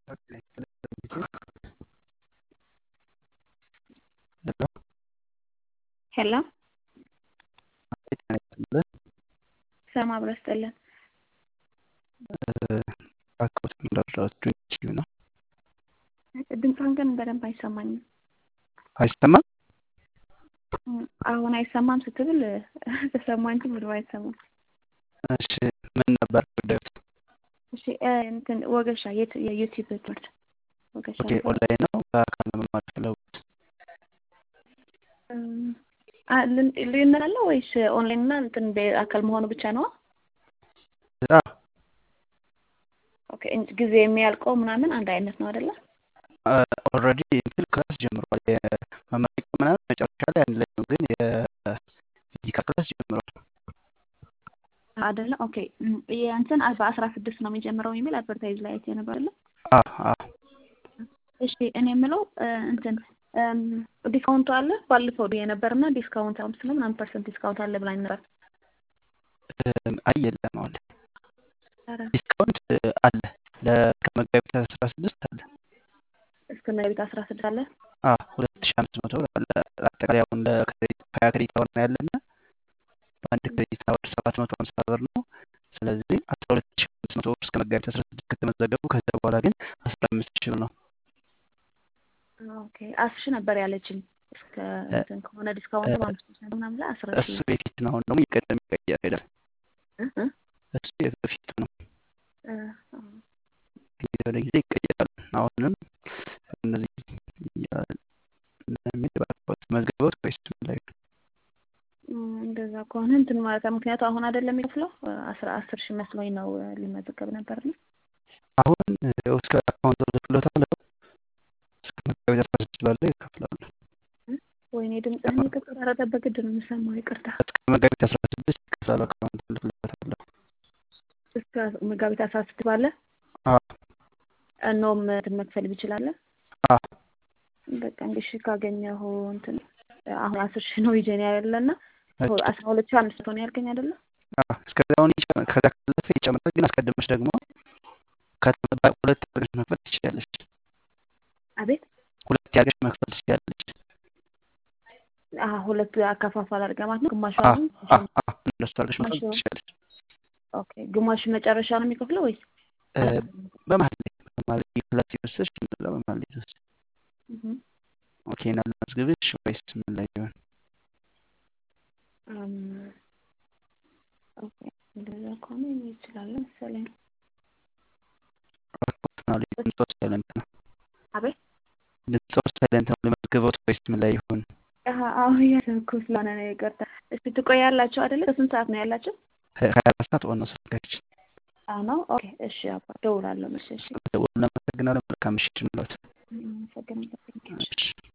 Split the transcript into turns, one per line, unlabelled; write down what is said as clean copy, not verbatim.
ሄሎ ሰላም አብሮ ይስጥልን። ድምፅህን ግን በደንብ አይሰማኝም።
አይሰማም?
አሁን አይሰማም ስትብል ተሰማ እንጂ ምንም አይሰማም።
እሺ ምን ነበር ጉዳዩ?
እሺ እንትን ወገሻ የዩቲዩብ ትምህርት ወገሻ
ኦኬ ኦንላይን ነው በአካል ነው መማር የፈለጉት?
ልዩነት አለው ወይስ ኦንላይን እና እንትን በአካል መሆኑ ብቻ ነው? ኦኬ ጊዜ የሚያልቀው ምናምን አንድ አይነት ነው አይደለ?
ኦልሬዲ እንትን ክላስ ጀምሯል። የመመረቂያ ምናምን መጨረሻ ላይ አንድ ላይ ነው፣ ግን የፊዚካል ክላስ ጀምሯል
አይደለ? ኦኬ የእንትን በ16 ነው የሚጀምረው የሚል አድቨርታይዝ ላይ አይቼ ነበር አይደለ? እሺ እኔ የምለው እንትን ዲስካውንት አለ ባለፈው የነበርና ዲስካውንት 5% ዲስካውንት አለ ብላኝ ነበር።
የለም አሁን ዲስካውንት አለ ለመጋቢት 16 አለ።
እስከ መጋቢት 16 አለ?
2500 ብር አለ። አጠቃላይ አሁን ለክሬዲት 20 ክሬዲት አወር ነው ያለና በአንድ ክሬዲት አወር 750 ብር ነው። ስለዚህ 12500 ብር እስከ መጋቢት 16 ከተመዘገቡ ከዛ በኋላ ግን 15000 ብር ነው።
ኦኬ 10 ነበር ያለችኝ እስከ እንትን ከሆነ ዲስካውንት 5% ምናምን ላይ 10
እሱ የፊት ነው። አሁን ደግሞ ይቀደም ይቀየራል። እሱ የፊት ነው። ወደ ጊዜ ይቀየራል። አሁንም እነዚህ የሚባሉት መዝገቦት ወይስ ምን ላይ
እንደዛ ከሆነ እንትን ማለት ምክንያቱ አሁን አይደለም የሚከፍለው 10 ሺህ መስሎኝ ነው ሊመዘገብ ነበር ነው።
አሁን እስከ አካውንት ተልክሎታል። እስከ መጋቢት 16 ባለው ይከፍላሉ።
ወይኔ ድምፅህን የተቆራረጠ በግድ ነው የምሰማው፣ ይቅርታ።
እስከ መጋቢት 16 ይከፍላሉ። አካውንት ተልክሎታል።
እስከ መጋቢት 16 ባለ እኖም መክፈል ይችላል። በቃ እንግዲህ ካገኘሁ እንትን አሁን 10 ሺህ ነው ይጀን ያለና 12500 ነው ያልከኝ አይደለ?
እስከዛውን ይጨምራል። ከዛ ካለፈ ይጨምራል። ግን አስቀድመሽ ደግሞ ሁለት አድርገሽ መክፈል ትችላለሽ።
አቤት
ሁለት አድርገሽ መክፈል ትችላለሽ።
ሁለት አከፋፋል አድርጋ ማለት ነው። ግማሹ አሁን
እንደሱ አድርገሽ መክፈል ትችላለሽ።
ኦኬ ግማሹ መጨረሻ ነው የሚከፍለው ወይስ
በመሀል ላይ ክላስ ይወስድሽ በመሀል ላይ ይወስድ? ኦኬ እና ለመዝግብሽ ወይስ ምን ላይ ይሆን?
ኦኬ እንደዛ ከሆነ ይችላል መሰለኝ።
ድምፅዎ ሳይለንት ነው።
አቤት
ድምፅዎ ሳይለንት ነው። ለመዝግቦት ወይስ ምን ላይ ይሆን?
እያሰብኩ ስለሆነ ነው ይቅርታ። እስቲ ትቆያላችሁ አይደለ? ከስንት ሰዓት ነው ያላችሁ?
24 ሰዓት ዋናው ስልካችን
ነው። ኦኬ እሺ አባ ደውላለሁ። እሺ
ደውል። እናመሰግናለን። መልካም ምሽት እንላለን።
አመሰግናለሁ።